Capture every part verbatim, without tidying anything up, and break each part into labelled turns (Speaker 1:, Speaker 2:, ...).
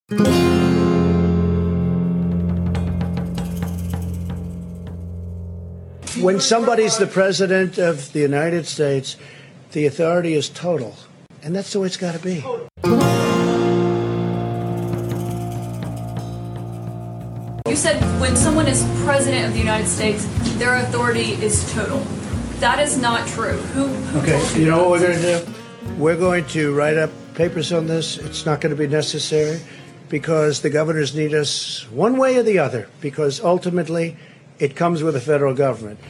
Speaker 1: When somebody's the president of the United States, the authority is total. And that's the way it's got to be.
Speaker 2: You said when someone is president of the United States, their authority is total. That is not true. Who? who
Speaker 1: Okay, you know what we're going to do? We're going to write up papers on this. It's not going to be necessary because the governors need us one way or the other, because ultimately it comes with the federal government.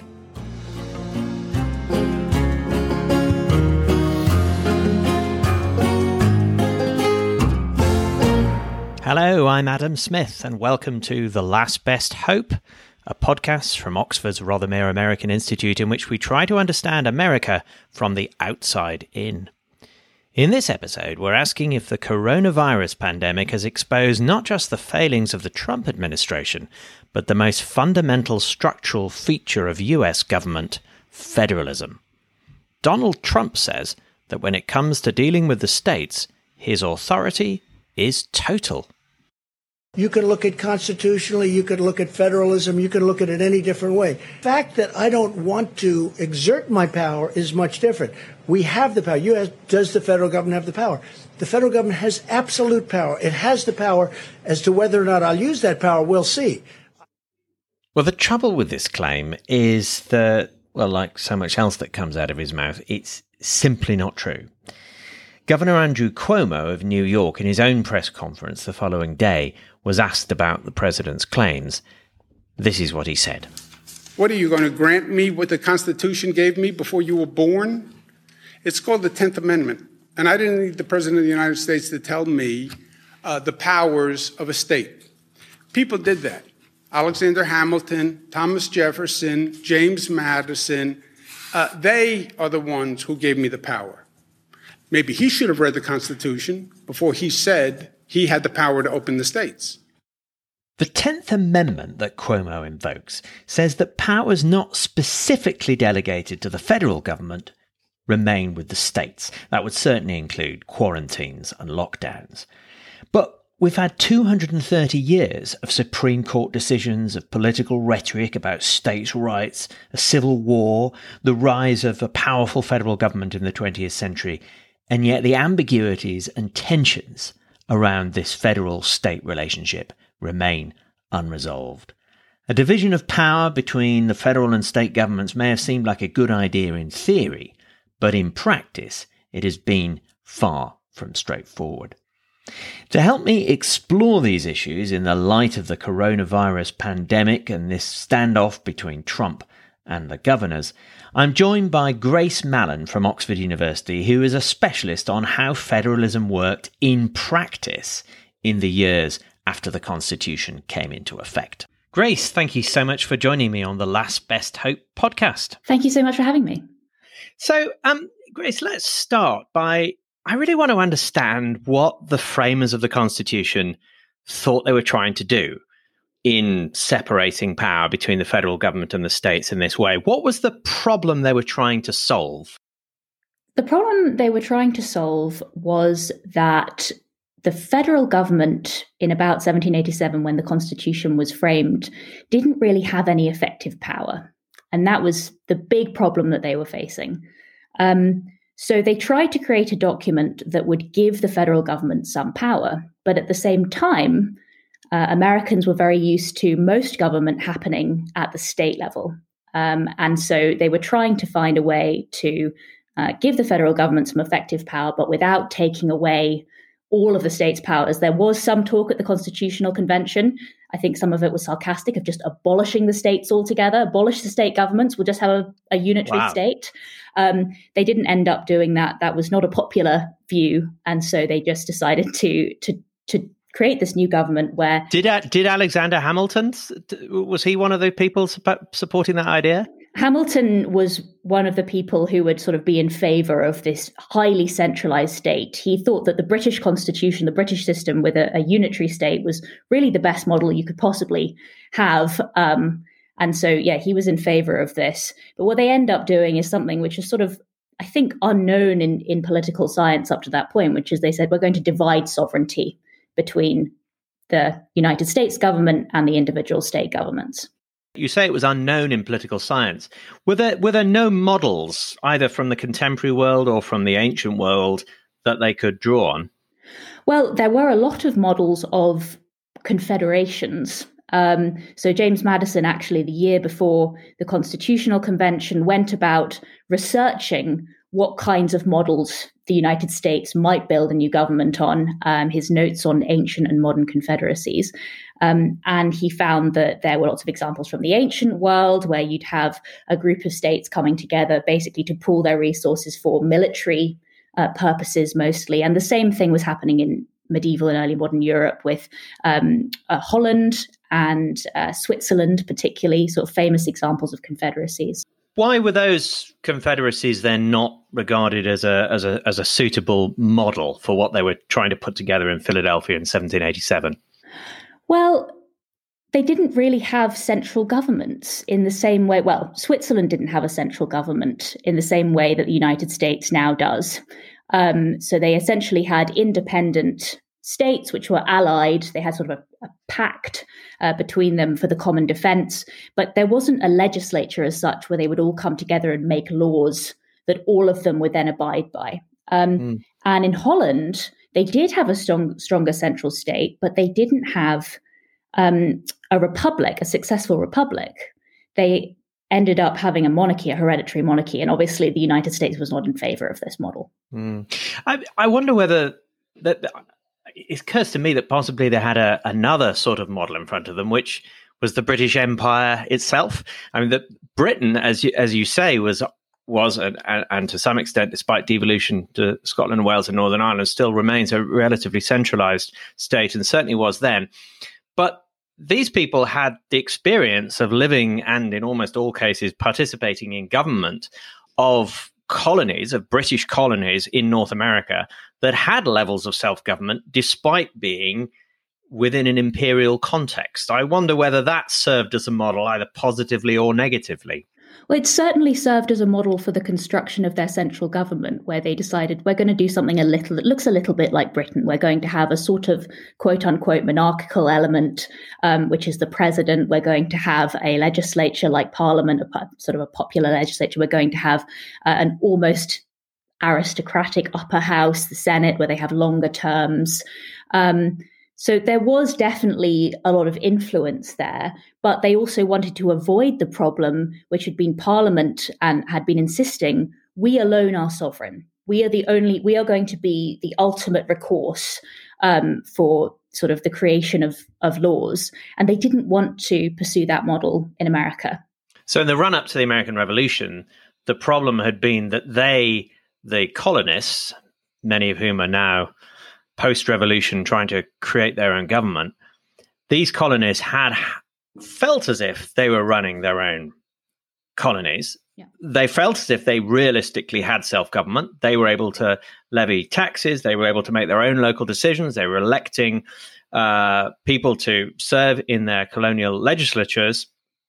Speaker 3: Hello, I'm Adam Smith, and welcome to The Last Best Hope, a podcast from Oxford's Rothermere American Institute in which we try to understand America from the outside in. In this episode, we're asking if the coronavirus pandemic has exposed not just the failings of the Trump administration, but the most fundamental structural feature of U S government, federalism. Donald Trump says that when it comes to dealing with the states, his authority is total.
Speaker 1: You can look at constitutionally, you can look at federalism, you can look at it any different way. The fact that I don't want to exert my power is much different. We have the power. You ask, does the federal government have the power? The federal government has absolute power. It has the power. As to whether or not I'll use that power, we'll see.
Speaker 3: Well, the trouble with this claim is that, well, like so much else that comes out of his mouth, it's simply not true. Governor Andrew Cuomo of New York, in his own press conference the following day, was asked about the president's claims. This is what he said.
Speaker 4: What, are you going to grant me what the Constitution gave me before you were born? It's called the tenth Amendment. And I didn't need the President of the United States to tell me uh, the powers of a state. People did that. Alexander Hamilton, Thomas Jefferson, James Madison, uh, they are the ones who gave me the power. Maybe he should have read the Constitution before he said he had the power to open the states.
Speaker 3: The tenth Amendment that Cuomo invokes says that powers not specifically delegated to the federal government remain with the states. That would certainly include quarantines and lockdowns. But we've had two hundred thirty years of Supreme Court decisions, of political rhetoric about states' rights, a civil war, the rise of a powerful federal government in the twentieth century, and yet the ambiguities and tensions around this federal-state relationship remain unresolved. A division of power between the federal and state governments may have seemed like a good idea in theory, but in practice it has been far from straightforward. To help me explore these issues in the light of the coronavirus pandemic and this standoff between Trump and the governors, I'm joined by Grace Mallon from Oxford University, who is a specialist on how federalism worked in practice in the years after the Constitution came into effect. Grace, thank you so much for joining me on the Last Best Hope podcast.
Speaker 5: Thank you so much for having me.
Speaker 3: So, um, Grace, let's start by, I really want to understand what the framers of the Constitution thought they were trying to do in separating power between the federal government and the states in this way. What was the problem they were trying to solve?
Speaker 5: The problem they were trying to solve was that the federal government in about seventeen eighty-seven, when the Constitution was framed, didn't really have any effective power. And that was the big problem that they were facing. Um, so they tried to create a document that would give the federal government some power. But at the same time, Uh, Americans were very used to most government happening at the state level. Um, and so they were trying to find a way to uh, give the federal government some effective power, but without taking away all of the states' powers. There was some talk at the Constitutional Convention. I think some of it was sarcastic, of just abolishing the states altogether. Abolish the state governments, we'll just have a, a unitary
Speaker 3: Wow.
Speaker 5: state. Um, they didn't end up doing that. That was not a popular view. And so they just decided to to to create this new government where...
Speaker 3: Did uh, did Alexander Hamilton, was he one of the people su- supporting that idea?
Speaker 5: Hamilton was one of the people who would sort of be in favor of this highly centralized state. He thought that the British Constitution, the British system with a, a unitary state, was really the best model you could possibly have. Um, and so, yeah, he was in favor of this. But what they end up doing is something which is sort of, I think, unknown in, in political science up to that point, which is they said, we're going to divide sovereignty between the United States government and the individual state governments.
Speaker 3: You say it was unknown in political science. Were there were there no models, either from the contemporary world or from the ancient world, that they could draw on?
Speaker 5: Well, there were a lot of models of confederations. Um, so James Madison, actually, the year before the Constitutional Convention, went about researching what kinds of models the United States might build a new government on, um, his notes on ancient and modern confederacies. Um, and he found that there were lots of examples from the ancient world where you'd have a group of states coming together basically to pool their resources for military uh, purposes mostly. And the same thing was happening in medieval and early modern Europe with um, uh, Holland and uh, Switzerland, particularly, sort of famous examples of confederacies.
Speaker 3: Why were those confederacies then not regarded as a as a as a suitable model for what they were trying to put together in Philadelphia in seventeen eighty-seven?
Speaker 5: Well, they didn't really have central governments in the same way. Well, Switzerland didn't have a central government in the same way that the United States now does. Um, so they essentially had independent states which were allied. They had sort of a, a pact uh, between them for the common defense, but there wasn't a legislature as such where they would all come together and make laws that all of them would then abide by. Um, mm. And in Holland, they did have a strong, stronger central state, but they didn't have um, a republic, a successful republic. They ended up having a monarchy, a hereditary monarchy, and obviously the United States was not in favor of this model.
Speaker 3: Mm. I, I wonder whether that. It occurs to me that possibly they had a, another sort of model in front of them, which was the British Empire itself. I mean, that Britain, as you, as you say, was was and, and to some extent, despite devolution to Scotland and Wales and Northern Ireland, still remains a relatively centralised state, and certainly was then. But these people had the experience of living and, in almost all cases, participating in government of colonies, of British colonies in North America that had levels of self-government despite being within an imperial context. I wonder whether that served as a model either positively or negatively.
Speaker 5: Well, it certainly served as a model for the construction of their central government, where they decided we're going to do something a little that looks a little bit like Britain. We're going to have a sort of quote unquote monarchical element, um, which is the president. We're going to have a legislature like Parliament, a sort of a popular legislature. We're going to have uh, an almost aristocratic upper house, the Senate, where they have longer terms. Um, So there was definitely a lot of influence there, but they also wanted to avoid the problem, which had been Parliament and had been insisting, we alone are sovereign. We are the only, we are going to be the ultimate recourse um, for sort of the creation of, of laws. And they didn't want to pursue that model in America.
Speaker 3: So in the run up to the American Revolution, the problem had been that they, the colonists, many of whom are now post-revolution trying to create their own government, these colonists had felt as if they were running their own colonies. Yeah. They felt as if they realistically had self-government. They were able to levy taxes. They were able to make their own local decisions. They were electing uh, people to serve in their colonial legislatures.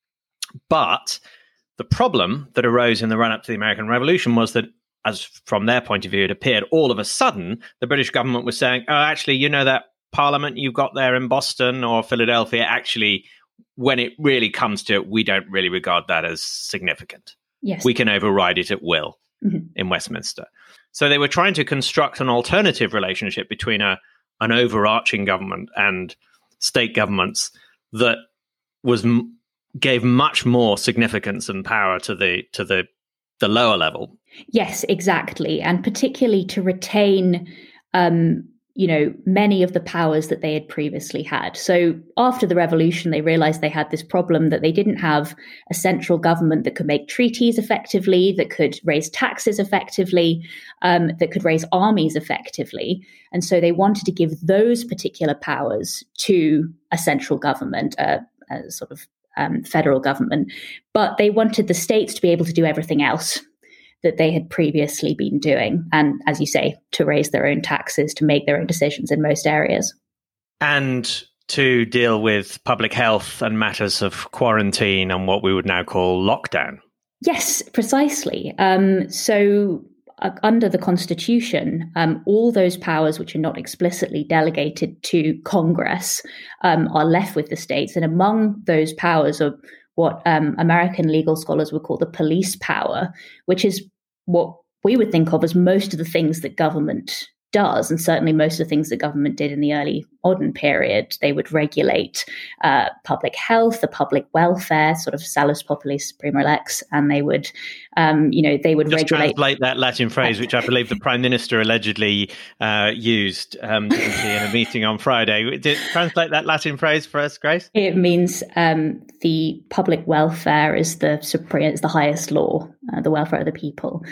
Speaker 3: But the problem that arose in the run-up to the American Revolution was that, as from their point of view, it appeared all of a sudden the British government was saying, oh, actually, you know, that parliament you've got there in Boston or Philadelphia, actually, when it really comes to it, we don't really regard that as significant.
Speaker 5: Yes.
Speaker 3: We can override it at will mm-hmm. in Westminster. So they were trying to construct an alternative relationship between a an overarching government and state governments that was gave much more significance and power to the to the the lower level.
Speaker 5: Yes, exactly. And particularly to retain, um, you know, many of the powers that they had previously had. So after the revolution, they realized they had this problem that they didn't have a central government that could make treaties effectively, that could raise taxes effectively, um, that could raise armies effectively. And so they wanted to give those particular powers to a central government, uh, a sort of Um, federal government, but they wanted the states to be able to do everything else that they had previously been doing. And as you say, to raise their own taxes, to make their own decisions in most areas.
Speaker 3: And to deal with public health and matters of quarantine and what we would now call lockdown.
Speaker 5: Yes, precisely. Um, so uh, under the Constitution, um, all those powers which are not explicitly delegated to Congress um, are left with the states. And among those powers are what um, American legal scholars would call the police power, which is what we would think of as most of the things that government does, and certainly most of the things that government did in the early modern period. They would regulate uh, public health, the public welfare, sort of salus populis prima lex, and they would, um, you know, they would
Speaker 3: Just
Speaker 5: regulate.
Speaker 3: translate that Latin phrase, which I believe the Prime Minister allegedly uh, used um, in a meeting on Friday. Did translate that Latin phrase for us, Grace?
Speaker 5: It means um, the public welfare is the supreme, is the highest law, uh, the welfare of the people.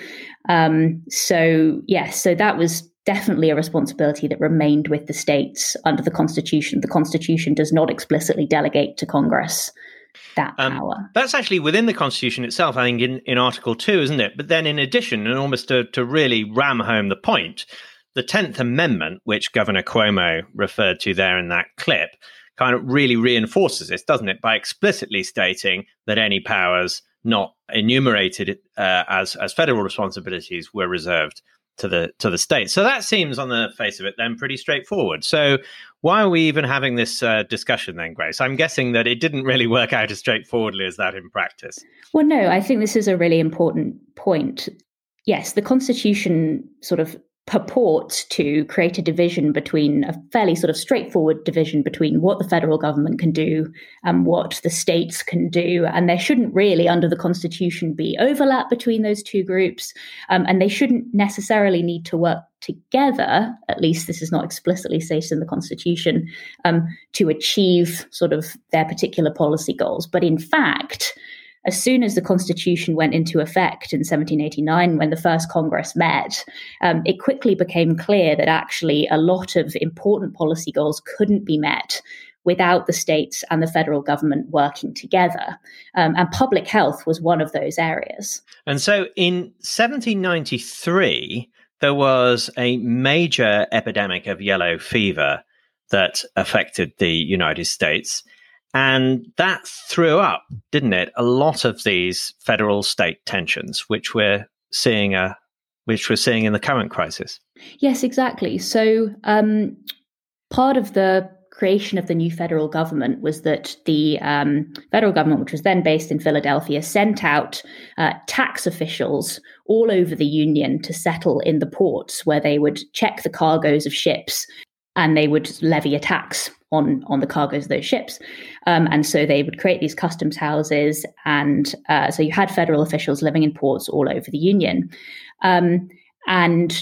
Speaker 5: Um, so yes, so that was definitely a responsibility that remained with the states under the Constitution. The Constitution does not explicitly delegate to Congress that power.
Speaker 3: Um, that's actually within the Constitution itself, I think, in, in Article two, isn't it? But then in addition, and almost to, to really ram home the point, the tenth Amendment, which Governor Cuomo referred to there in that clip, kind of really reinforces this, doesn't it? By explicitly stating that any powers not enumerated uh, as, as federal responsibilities were reserved to the to the state. So that seems on the face of it then pretty straightforward. So why are we even having this uh, discussion then, Grace? I'm guessing that it didn't really work out as straightforwardly as that in practice.
Speaker 5: Well, no, I think this is a really important point. Yes, the Constitution sort of purports to create a division between a fairly sort of straightforward division between what the federal government can do and what the states can do. And there shouldn't really, under the Constitution, be overlap between those two groups. Um, and they shouldn't necessarily need to work together, at least this is not explicitly stated in the Constitution, um, to achieve sort of their particular policy goals. But in fact, as soon as the Constitution went into effect in seventeen eighty-nine, when the first Congress met, um, it quickly became clear that actually a lot of important policy goals couldn't be met without the states and the federal government working together. Um, and public health was one of those areas.
Speaker 3: And so in seventeen ninety-three, there was a major epidemic of yellow fever that affected the United States. And that threw up, didn't it, a lot of these federal state tensions, which we're seeing a, which we're seeing in the current crisis.
Speaker 5: Yes, exactly. So um, part of the creation of the new federal government was that the um, federal government, which was then based in Philadelphia, sent out uh, tax officials all over the Union to settle in the ports, where they would check the cargoes of ships and they would levy a tax on, on the cargoes of those ships. Um, and so they would create these customs houses. And uh, so you had federal officials living in ports all over the Union. Um, and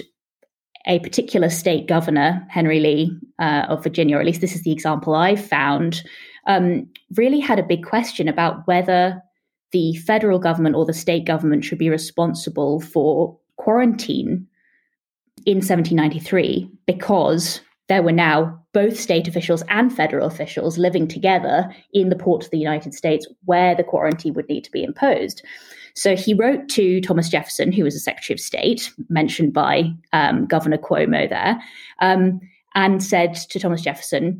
Speaker 5: a particular state governor, Henry Lee uh, of Virginia, or at least this is the example I found, um, really had a big question about whether the federal government or the state government should be responsible for quarantine in seventeen ninety-three, because there were now both state officials and federal officials living together in the ports of the United States where the quarantine would need to be imposed. So he wrote to Thomas Jefferson, who was a Secretary of State, mentioned by um, Governor Cuomo there, um, and said to Thomas Jefferson,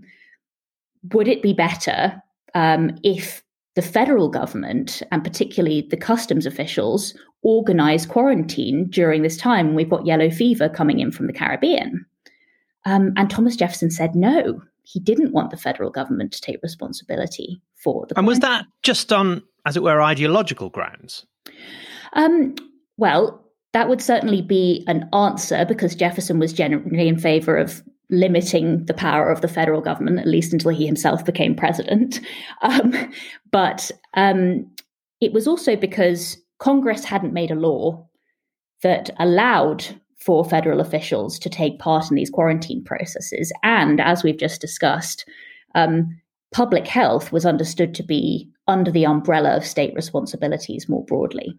Speaker 5: would it be better um, if the federal government, and particularly the customs officials, organize quarantine during this time when we've got yellow fever coming in from the Caribbean? Um, and Thomas Jefferson said no, he didn't want the federal government to take responsibility for the.
Speaker 3: And was that just on, as it were, ideological grounds?
Speaker 5: Um, well, that would certainly be an answer, because Jefferson was generally in favor of limiting the power of the federal government, at least until he himself became president. Um, but um, it was also because Congress hadn't made a law that allowed for federal officials to take part in these quarantine processes. And as we've just discussed, um, public health was understood to be under the umbrella of state responsibilities more broadly.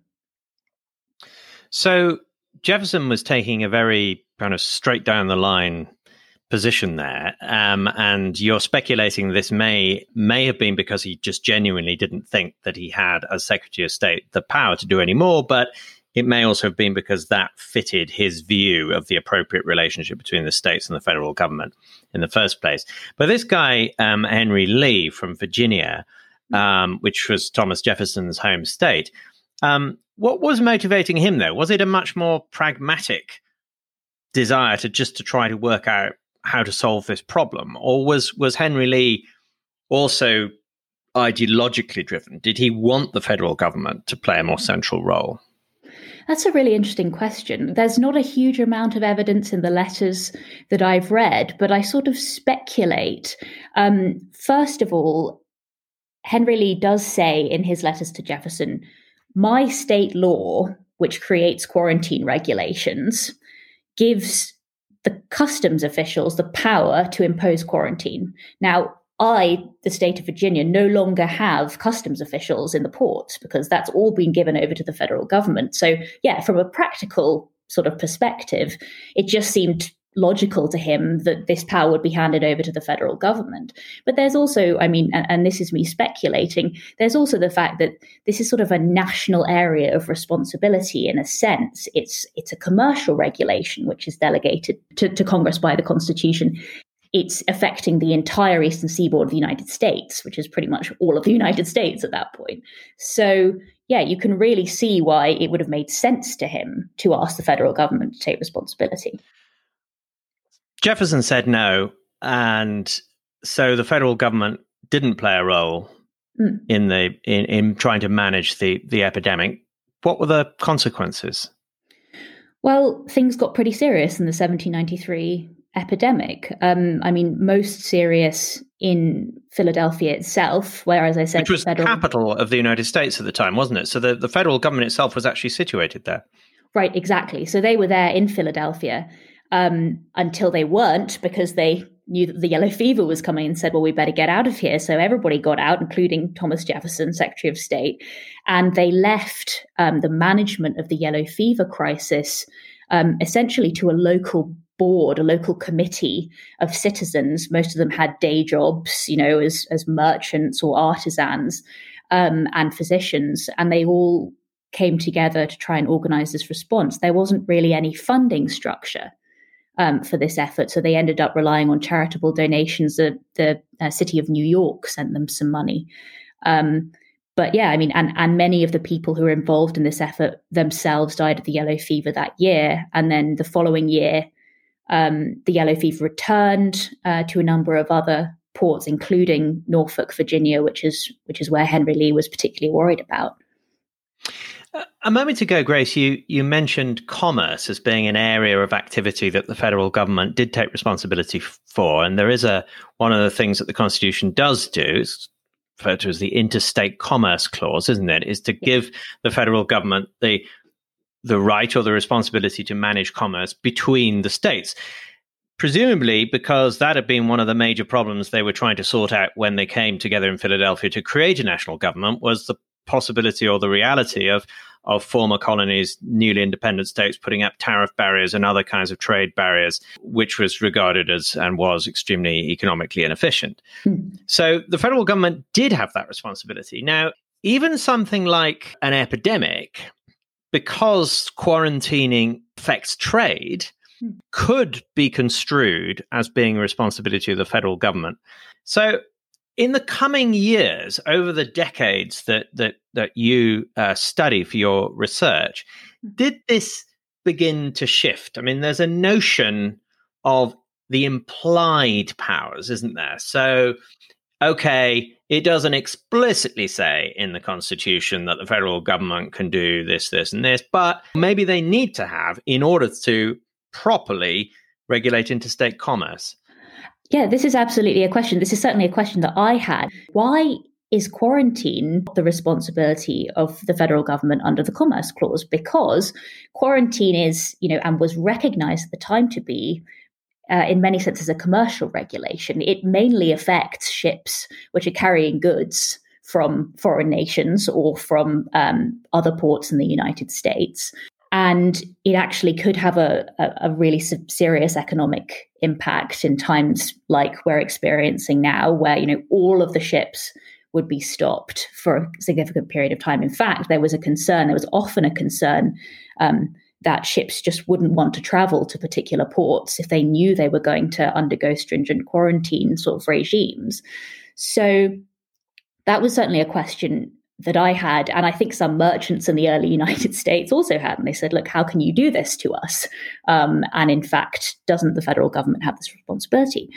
Speaker 3: So Jefferson was taking a very kind of straight down the line position there. Um, and you're speculating this may may have been because he just genuinely didn't think that he had, as Secretary of State, the power to do any more, but it may also have been because that fitted his view of the appropriate relationship between the states and the federal government in the first place. But this guy, um, Henry Lee from Virginia, um, which was Thomas Jefferson's home state, Um, what was motivating him, though? Was it a much more pragmatic desire to just to try to work out how to solve this problem? Or was, was Henry Lee also ideologically driven? Did he want the federal government to play a more central role?
Speaker 5: That's a really interesting question. There's not a huge amount of evidence in the letters that I've read, but I sort of speculate. Um, first of all, Henry Lee does say in his letters to Jefferson, my state law, which creates quarantine regulations, gives the customs officials the power to impose quarantine. Now, I, the state of Virginia, no longer have customs officials in the ports because that's all been given over to the federal government. So, yeah, from a practical sort of perspective, it just seemed logical to him that this power would be handed over to the federal government. But there's also, I mean, and, and this is me speculating, there's also the fact that this is sort of a national area of responsibility in a sense. It's it's a commercial regulation which is delegated to, to Congress by the Constitution. It's affecting the entire eastern seaboard of the United States, which is pretty much all of the United States at that point. So, yeah, you can really see why it would have made sense to him to ask the federal government to take responsibility.
Speaker 3: Jefferson said no, and so the federal government didn't play a role mm. in the in, in trying to manage the, the epidemic. What were the consequences?
Speaker 5: Well, things got pretty serious in the seventeen ninety-three epidemic. Um, I mean, most serious in Philadelphia itself, where, as I said,
Speaker 3: which was the, federal... the capital of the United States at the time, wasn't it? So the, the federal government itself was actually situated there.
Speaker 5: Right, exactly. So they were there in Philadelphia um, until they weren't, because they knew that the yellow fever was coming and said, well, we better get out of here. So everybody got out, including Thomas Jefferson, Secretary of State, and they left um, the management of the yellow fever crisis um, essentially to a local board, a local committee of citizens. Most of them had day jobs, you know, as, as merchants or artisans um, and physicians, and they all came together to try and organize this response. There wasn't really any funding structure um, for this effort, so they ended up relying on charitable donations. The, the uh, city of New York sent them some money. Um, but yeah, I mean, and, and many of the people who were involved in this effort themselves died of the yellow fever that year. And then the following year, Um, the yellow fever returned uh, to a number of other ports, including Norfolk, Virginia, which is which is where Henry Lee was particularly worried about.
Speaker 3: A moment ago, Grace, you you mentioned commerce as being an area of activity that the federal government did take responsibility for, and there is a one of the things that the Constitution does do, it's referred to as the Interstate Commerce Clause, isn't it? Is to yeah. give the federal government the the right or the responsibility to manage commerce between the states. Presumably because that had been one of the major problems they were trying to sort out when they came together in Philadelphia to create a national government, was the possibility or the reality of, of former colonies, newly independent states putting up tariff barriers and other kinds of trade barriers, which was regarded as and was extremely economically inefficient. Mm. So the federal government did have that responsibility. Now, even something like an epidemic, because quarantining affects trade, could be construed as being a responsibility of the federal government. So in the coming years, over the decades that that that you uh, study for your research, did this begin to shift? I mean, there's a notion of the implied powers, isn't there? So, okay, it doesn't explicitly say in the Constitution that the federal government can do this, this, and this, but maybe they need to have in order to properly regulate interstate commerce.
Speaker 5: Yeah, this is absolutely a question. This is certainly a question that I had. Why is quarantine the responsibility of the federal government under the Commerce Clause? Because quarantine is, you know, and was recognized at the time to be, Uh, in many senses, a commercial regulation. It mainly affects ships which are carrying goods from foreign nations or from um, other ports in the United States. And it actually could have a, a, a really serious economic impact in times like we're experiencing now, where, you know, all of the ships would be stopped for a significant period of time. In fact, there was a concern, there was often a concern um, that ships just wouldn't want to travel to particular ports if they knew they were going to undergo stringent quarantine sort of regimes. So that was certainly a question that I had, and I think some merchants in the early United States also had, and they said, look, how can you do this to us? Um, and in fact, doesn't the federal government have this responsibility?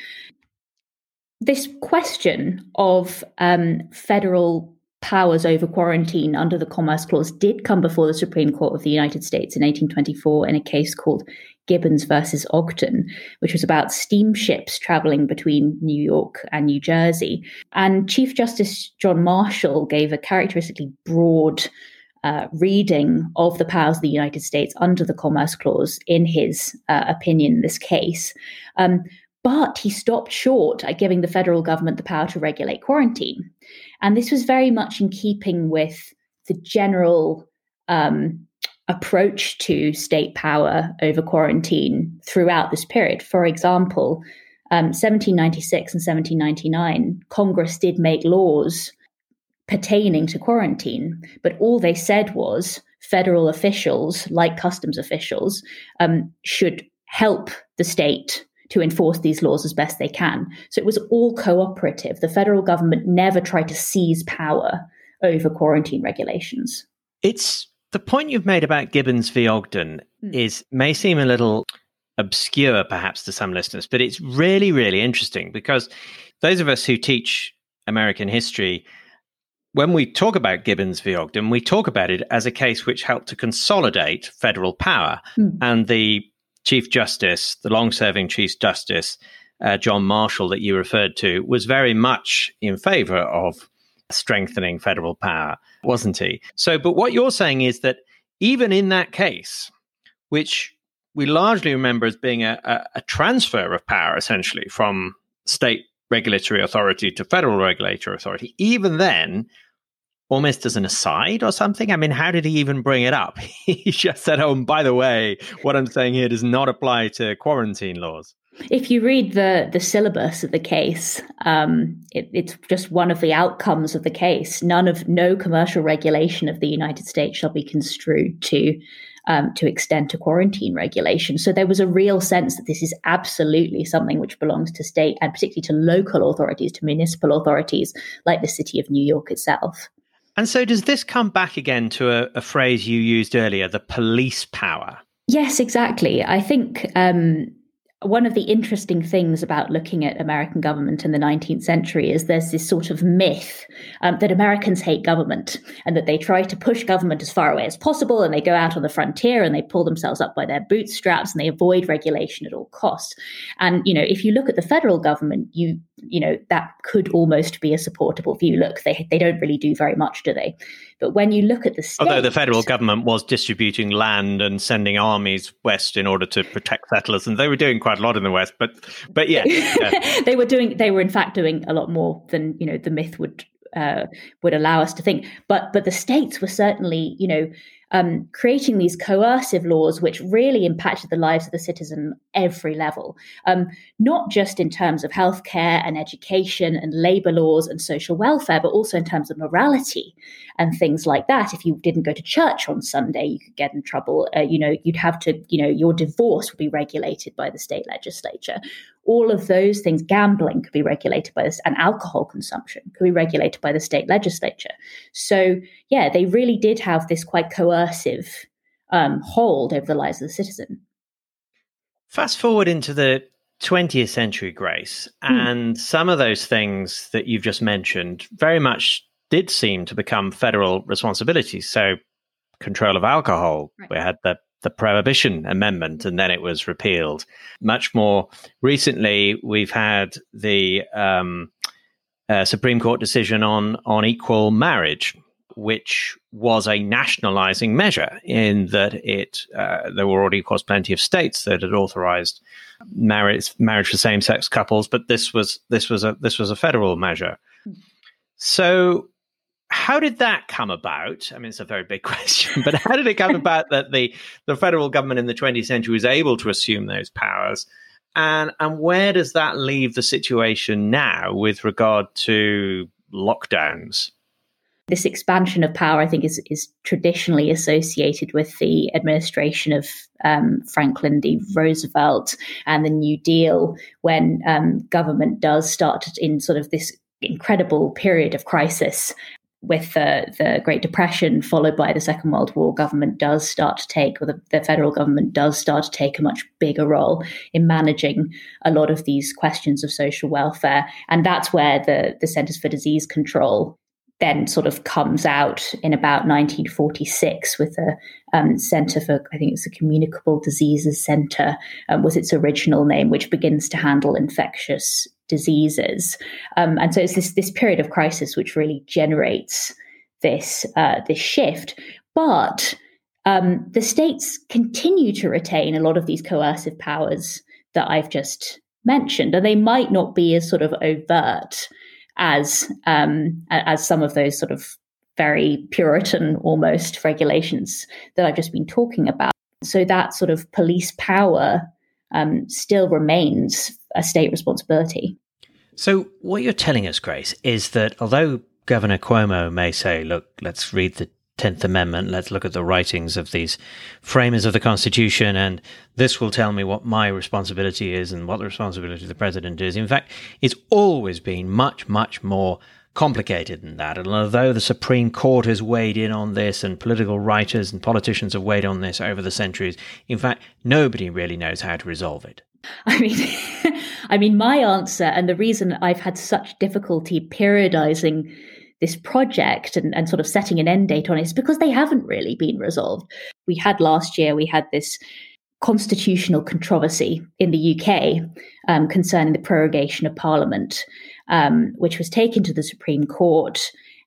Speaker 5: This question of um, federal powers over quarantine under the Commerce Clause did come before the Supreme Court of the United States in eighteen twenty-four in a case called Gibbons versus Ogden, which was about steamships traveling between New York and New Jersey. And Chief Justice John Marshall gave a characteristically broad uh, reading of the powers of the United States under the Commerce Clause in his uh, opinion in this case. Um, But he stopped short at giving the federal government the power to regulate quarantine. And this was very much in keeping with the general um, approach to state power over quarantine throughout this period. For example, um, seventeen ninety-six and seventeen ninety-nine, Congress did make laws pertaining to quarantine, but all they said was federal officials, like customs officials, um, should help the state to enforce these laws as best they can. So it was all cooperative. The federal government never tried to seize power over quarantine regulations.
Speaker 3: It's the point you've made about Gibbons v. Ogden mm. is may seem a little obscure perhaps to some listeners, but it's really, really interesting because those of us who teach American history, when we talk about Gibbons v. Ogden, we talk about it as a case which helped to consolidate federal power. Mm. And the Chief Justice, the long-serving Chief Justice, uh, John Marshall, that you referred to, was very much in favor of strengthening federal power, wasn't he? So, but what you're saying is that even in that case, which we largely remember as being a, a, a transfer of power, essentially, from state regulatory authority to federal regulatory authority, even then, almost as an aside or something? I mean, how did he even bring it up? He just said, oh, and by the way, what I'm saying here does not apply to quarantine laws.
Speaker 5: If you read the, the syllabus of the case, um, it, it's just one of the outcomes of the case. None of, no commercial regulation of the United States shall be construed to um, to extend to quarantine regulation. So there was a real sense that this is absolutely something which belongs to state and particularly to local authorities, to municipal authorities like the city of New York itself.
Speaker 3: And so does this come back again to a, a phrase you used earlier, the police power?
Speaker 5: Yes, exactly. I think um, one of the interesting things about looking at American government in the nineteenth century is there's this sort of myth um, that Americans hate government and that they try to push government as far away as possible, and they go out on the frontier and they pull themselves up by their bootstraps and they avoid regulation at all costs. And, you know, if you look at the federal government, you you know, that could almost be a supportable view. Look, they they don't really do very much, do they? But when you look at the state...
Speaker 3: Although the federal government was distributing land and sending armies west in order to protect settlers, and they were doing quite a lot in the West, but but yeah. yeah.
Speaker 5: they were doing, they were in fact doing a lot more than, you know, the myth would uh, would allow us to think. But but the states were certainly, you know, Um, creating these coercive laws which really impacted the lives of the citizen every level, um, not just in terms of healthcare and education and labor laws and social welfare, but also in terms of morality and things like that. If you didn't go to church on Sunday, you could get in trouble. Uh, you know, you'd have to, you know, your divorce would be regulated by the state legislature. All of those things, gambling could be regulated by this, and alcohol consumption could be regulated by the state legislature. So, yeah, they really did have this quite coercive um, hold over the lives of the citizen.
Speaker 3: Fast forward into the twentieth century, Grace, and mm. some of those things that you've just mentioned very much did seem to become federal responsibilities. So, control of alcohol, right. We had the the Prohibition Amendment, and then it was repealed. Much more recently, we've had the um, uh, Supreme Court decision on, on equal marriage, which was a nationalizing measure in that it uh, there were already, of course, plenty of states that had authorized marriage marriage for same-sex couples, but this was this was a this was a federal measure. So, how did that come about? I mean, it's a very big question, but how did it come about that the, the federal government in the twentieth century was able to assume those powers? And, and where does that leave the situation now with regard to lockdowns?
Speaker 5: This expansion of power, I think, is, is traditionally associated with the administration of um, Franklin D. Roosevelt and the New Deal, when um, government does start in sort of this incredible period of crisis. with the, the Great Depression, followed by the Second World War, government does start to take, or the, the federal government does start to take a much bigger role in managing a lot of these questions of social welfare. And that's where the, the Centers for Disease Control then sort of comes out in about nineteen forty-six with a um, Center for, I think it's the Communicable Diseases Center, um, was its original name, which begins to handle infectious diseases. Um, and so it's this this period of crisis which really generates this uh, this shift. But um, the states continue to retain a lot of these coercive powers that I've just mentioned, and they might not be as sort of overt as um, as some of those sort of very Puritan almost regulations that I've just been talking about. So that sort of police power um, still remains a state responsibility.
Speaker 3: So what you're telling us, Grace, is that although Governor Cuomo may say, look, let's read the tenth Amendment, let's look at the writings of these framers of the Constitution, and this will tell me what my responsibility is and what the responsibility of the president is. In fact, it's always been much, much more complicated than that. And although the Supreme Court has weighed in on this and political writers and politicians have weighed on this over the centuries, in fact, nobody really knows how to resolve it.
Speaker 5: I mean, I mean, my answer, and the reason I've had such difficulty periodizing this project and, and sort of setting an end date on it is because they haven't really been resolved. We had last year, we had this constitutional controversy in the U K um, concerning the prorogation of Parliament, um, which was taken to the Supreme Court.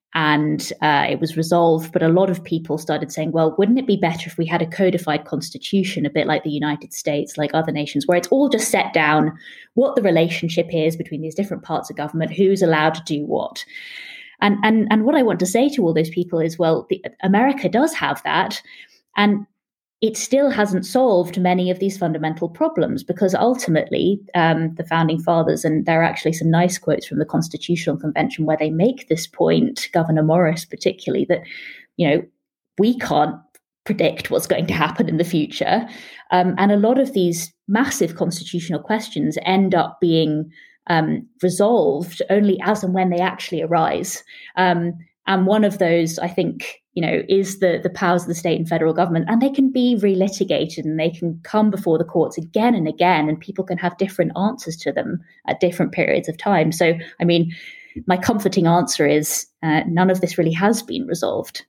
Speaker 5: And uh, it was resolved, but a lot of people started saying, well, wouldn't it be better if we had a codified constitution, a bit like the United States, like other nations, where it's all just set down what the relationship is between these different parts of government, who's allowed to do what. And and and what I want to say to all those people is, well, the, America does have that, and it still hasn't solved many of these fundamental problems, because ultimately um, the founding fathers, and there are actually some nice quotes from the Constitutional Convention where they make this point, Governor Morris particularly, that, you know, we can't predict what's going to happen in the future. Um, and a lot of these massive constitutional questions end up being um, resolved only as and when they actually arise. Um, and one of those, I think, you know, is the, the powers of the state and federal government, and they can be relitigated and they can come before the courts again and again, and people can have different answers to them at different periods of time. So, I mean, my comforting answer is uh, none of this really has been resolved.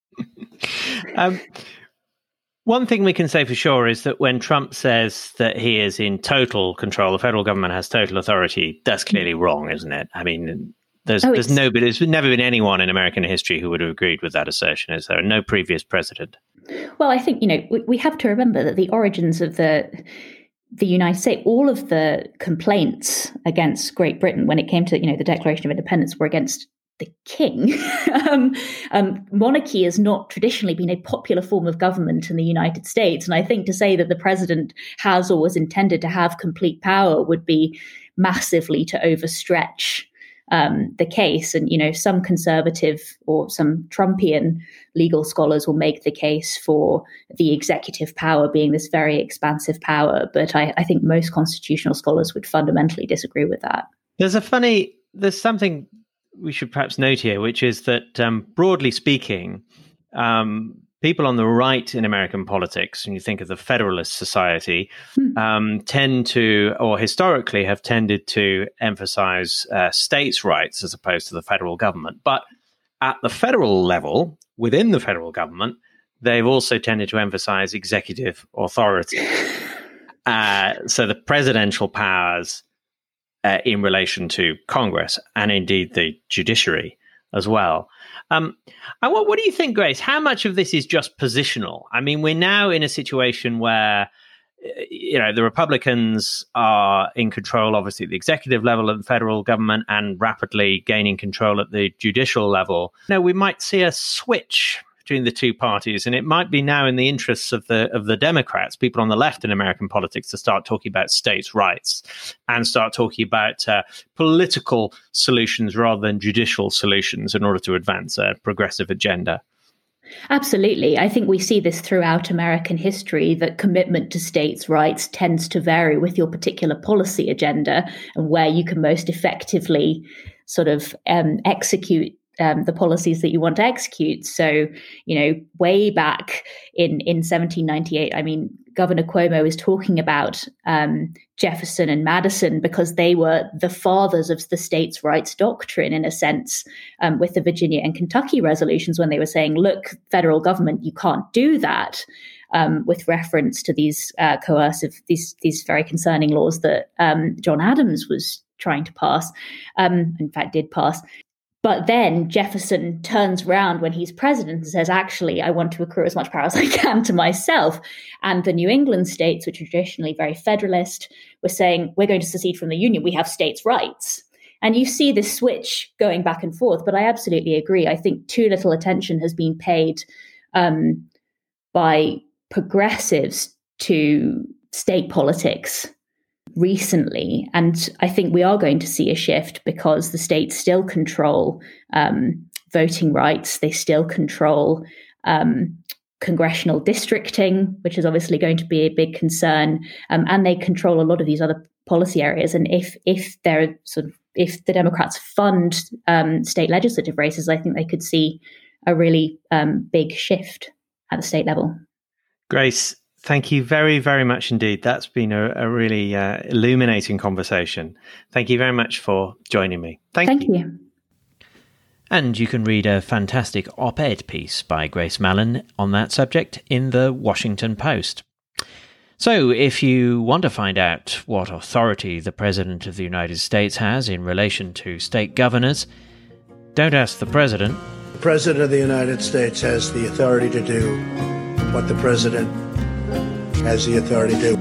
Speaker 3: um, one thing we can say for sure is that when Trump says that he is in total control, the federal government has total authority, that's clearly wrong, isn't it? I mean, There's, oh, there's nobody, there's never been anyone in American history who would have agreed with that assertion, is there? No previous president.
Speaker 5: Well, I think, you know, we, we have to remember that the origins of the the United States, all of the complaints against Great Britain when it came to, you know, the Declaration of Independence were against the king. um, um, monarchy has not traditionally been a popular form of government in the United States. And I think to say that the president has or was intended to have complete power would be massively to overstretch Um, the case. And, you know, some conservative or some Trumpian legal scholars will make the case for the executive power being this very expansive power. But I, I think most constitutional scholars would fundamentally disagree with that.
Speaker 3: There's a funny, there's something we should perhaps note here, which is that um, broadly speaking, um, people on the right in American politics, when you think of the Federalist Society, hmm. um, tend to, or historically have tended to emphasize uh, states' rights as opposed to the federal government. But at the federal level, within the federal government, they've also tended to emphasize executive authority. uh, so the presidential powers uh, in relation to Congress and indeed the judiciary as well. Um, and what, what do you think, Grace? How much of this is just positional? I mean, we're now in a situation where, you know, the Republicans are in control, obviously, at the executive level of the federal government and rapidly gaining control at the judicial level. You know, we might see a switch between the two parties, and it might be now in the interests of the of the Democrats, people on the left in American politics, to start talking about states' rights and start talking about uh, political solutions rather than judicial solutions in order to advance a progressive agenda.
Speaker 5: Absolutely. I think we see this throughout American history, that commitment to states' rights tends to vary with your particular policy agenda and where you can most effectively sort of um, execute um, the policies that you want to execute. So, you know, way back in, in seventeen ninety-eight, I mean, Governor Cuomo is talking about um, Jefferson and Madison because they were the fathers of the states' rights doctrine, in a sense, um, with the Virginia and Kentucky resolutions, when they were saying, look, federal government, you can't do that, um, with reference to these uh, coercive, these these very concerning laws that um, John Adams was trying to pass, um, in fact, did pass. But then Jefferson turns around when he's president and says, actually, I want to accrue as much power as I can to myself. And the New England states, which are traditionally very federalist, were saying, we're going to secede from the Union. We have states' rights. And you see this switch going back and forth. But I absolutely agree. I think too little attention has been paid um, by progressives to state politics recently. And I think we are going to see a shift because the states still control um, voting rights. They still control um, congressional districting, which is obviously going to be a big concern. Um, and they control a lot of these other policy areas. And if if they're sort of if the Democrats fund um, state legislative races, I think they could see a really um, big shift at the state level.
Speaker 3: Grace, thank you very, very much indeed. That's been a, a really uh, illuminating conversation. Thank you very much for joining me. Thank,
Speaker 5: Thank
Speaker 3: you.
Speaker 5: you.
Speaker 3: And you can read a fantastic op-ed piece by Grace Mallon on that subject in the Washington Post. So if you want to find out what authority the President of the United States has in relation to state governors, don't ask the President.
Speaker 1: The President of the United States has the authority to do what the President has the authority to do.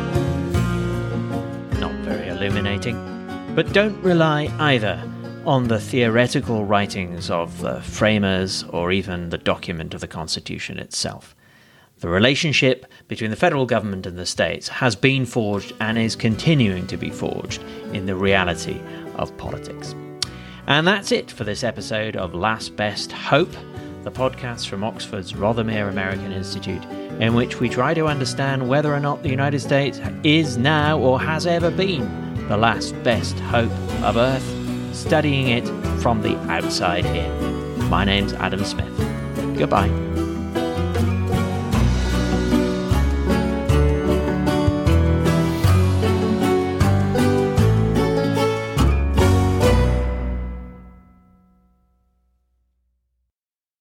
Speaker 3: Not very illuminating. But don't rely either on the theoretical writings of the framers or even the document of the Constitution itself. The relationship between the federal government and the states has been forged and is continuing to be forged in the reality of politics. And that's it for this episode of Last Best Hope, the podcast from Oxford's Rothermere American Institute, in which we try to understand whether or not the United States is now or has ever been the last best hope of Earth, studying it from the outside in. My name's Adam Smith. Goodbye.